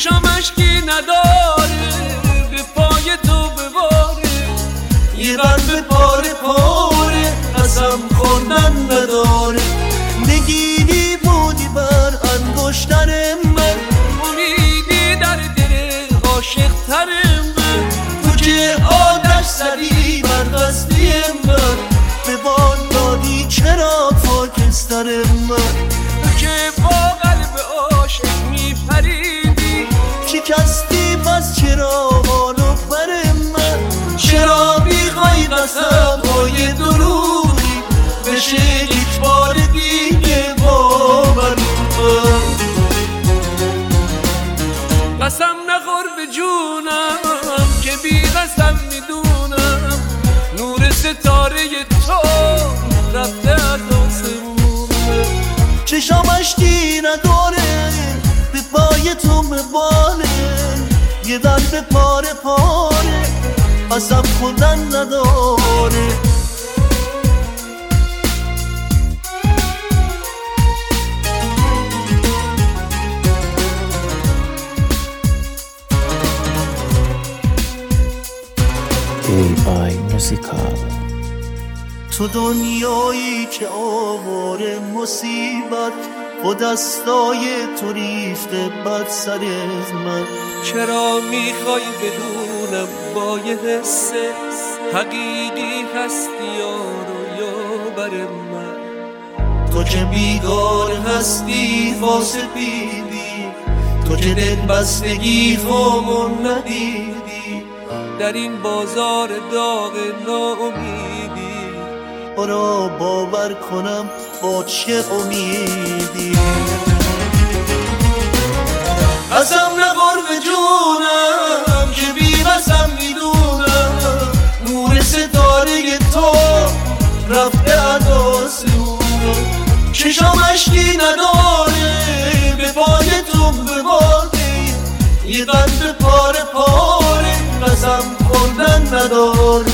چشام اشکی نداره به پای تو بباره یه قلب پاره پاره قسم خوردن نداره نگینی بودی بر انگشتر من امیدی در دل عاشق تر من تو که آتش زدی بر قصدی من به باد دادی چرا خاکستر من تو که با قلب عاشق میپریدی شکستی پس چرا حالو بر من چرا میخوای قسم های دروغی بشه یک بار دیگه با من قسم نخور به جونم که بی قسم میدونم نور ستاره تو رفته از آسمونه چشام اشکی نداره به پای تو مباله یه قلب پاره پاره قسم خوردن نداره موسیقال تو دنیایی که آواره مصیبت خود دستای تو ریخته بر سر من چرا میخوای بدونم با یه حس حقیقی هستی یارو یا بر من تو که بیگار هستی واسه بیدی تو که دل بستگی خامون ندیدی در این بازار داغ ناامیدی برا باور کنم با چه امیدی قسم نخور به جونم که بی قسم میدونم نور ستاره تو رفته از آسمون چشام اشکی نداره به پای تو بباره یه قلب پاره پاره قسم خوردن نداره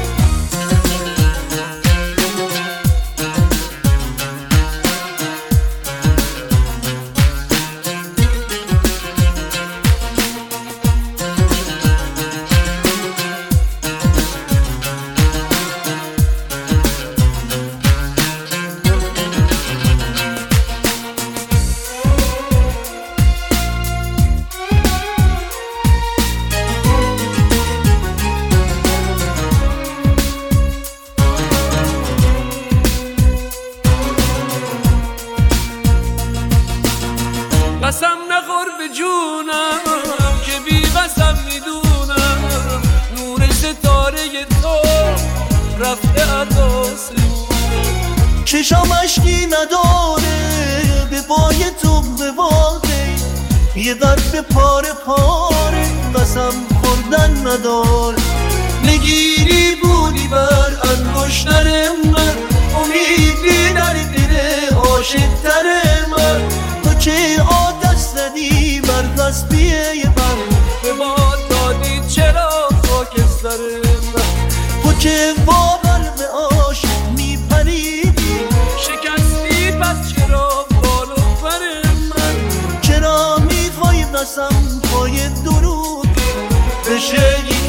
قسم نخور به جونم که بی قسم میدونم نور ستاره تو رفته از آسمونه چشام اشکی نداره به پای تو بباره یه قلب پاره پاره قسم خوردن نداره نگیری بودی بر انگشتر من امیدی در دل عاشق تر من تو که آتش زدی بر قصبی من به ما دادی چرا خاکستر من تو که با قلب عاشق میپریدی شکستی پس چرا بالو بر من چرا میخوای قسم پای دروغ بشه